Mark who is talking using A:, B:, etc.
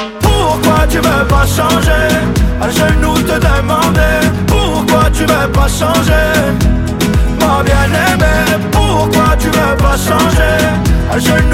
A: Pourquoi tu veux pas changer? À genoux te demander pourquoi tu veux pas changer? Ma bien-aimée, pourquoi tu veux pas changer? À genoux